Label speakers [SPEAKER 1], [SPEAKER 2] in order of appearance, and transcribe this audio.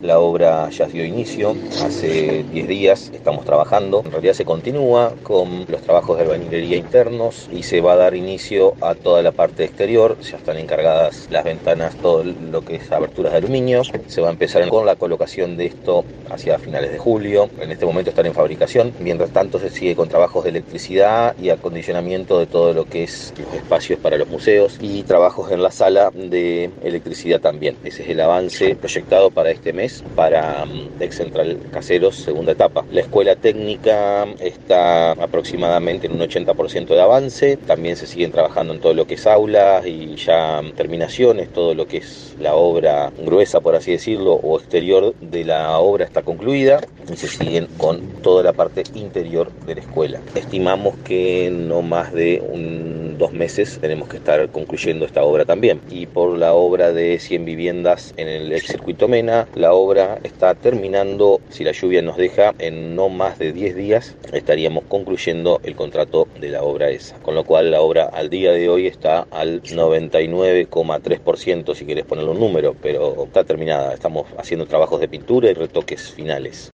[SPEAKER 1] La obra ya dio inicio, hace 10 días estamos trabajando. En realidad se continúa con los trabajos de albañilería internos y se va a dar inicio a toda la parte exterior. Ya están encargadas las ventanas, todo lo que es aberturas de aluminio. Se va a empezar con la colocación de esto hacia finales de julio. En este momento están en fabricación. Mientras tanto se sigue con trabajos de electricidad y acondicionamiento de todo lo que es los espacios para los museos y trabajos en la sala de electricidad también. Ese es el avance proyectado para este mes para Ex Central Caseros, segunda etapa. La escuela técnica está aproximadamente en un 80% de avance. También se siguen trabajando en todo lo que es aulas y ya terminaciones, todo lo que es la obra gruesa, por así decirlo, o exterior de la obra está concluida y se siguen con toda la parte interior de la escuela. Estimamos que no más de 2 meses tenemos que estar concluyendo esta obra también. Y por la obra de 100 viviendas en el ex circuito Mena, la obra está terminando, si la lluvia nos deja, en no más de 10 días estaríamos concluyendo el contrato de la obra esa. Con lo cual la obra al día de hoy está al 99,3%, si querés ponerle un número, pero está terminada. Estamos haciendo trabajos de pintura y retoques finales.